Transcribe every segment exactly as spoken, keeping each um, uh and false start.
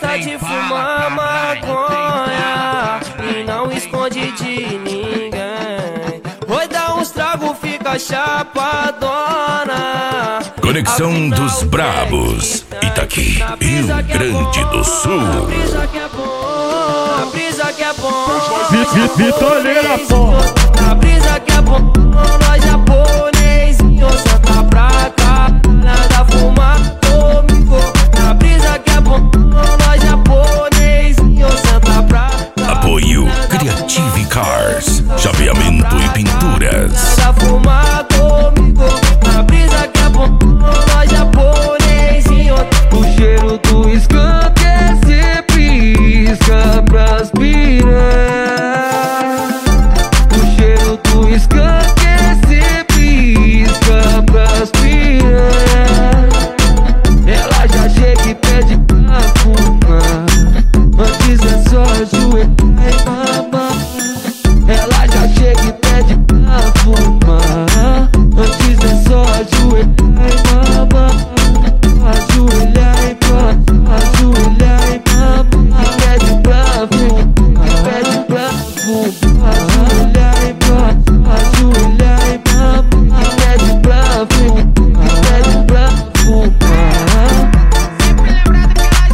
gosta de fumar maconha e não esconde de ninguém. Foi dar uns tragos, fica chapadona. Conexão dos Brabos, Itaqui, Rio Grande do Sul. A brisa que é bom, a brisa que é bom. Vitoleira, pô. A brisa que é bom, nós japonesinho, senta pra cá, nada fumar comigo. A brisa que é bom, nós japonesinho, senta pra cá. Apoio Creative Cars, chapeamento e pinturas. Nada fumar comigo. A brisa que é bom, nós japonesinho. O cheiro do skunk é sempre isca pras piranhas. O cheiro do skunk é sempre isca pras piranhas. Ela já chega e pede pra fumar, antes é só ajoelhar e mamar. Ela já chega e pede pra fumar, antes é só ajoelhar e mamar. Ajoelhar e mamar, ajoelhar e mamar. E pede pra fumar, e pede pra fumar. Ajoelhar e mamar, ajoelhar e mamar. E pede pra fumar, e pede pra fumar. Sempre lembrado que elas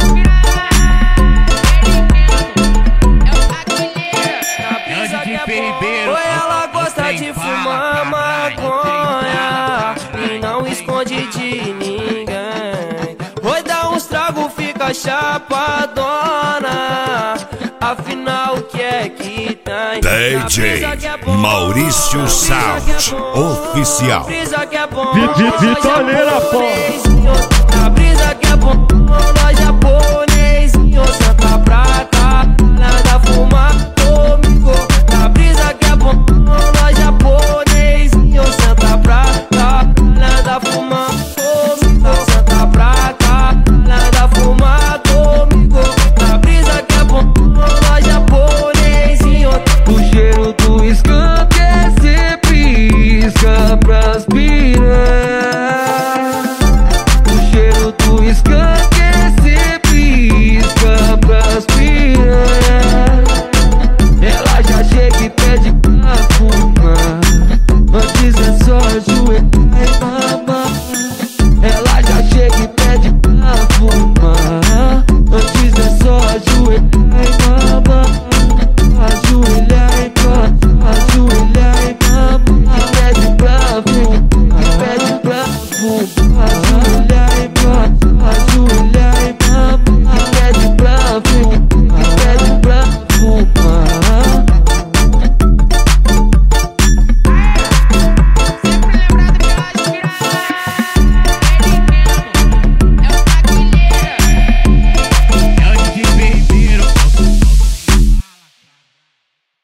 Ou ela gosta de fumar maconha e não esconde de ninguém. Foi dar uns tragos, fica chapadona. Afinal, o que é que tem? D J Maurício Sound Oficial. Brisa que é bom, Vitoleira, pô. A brisa que é bom, nós já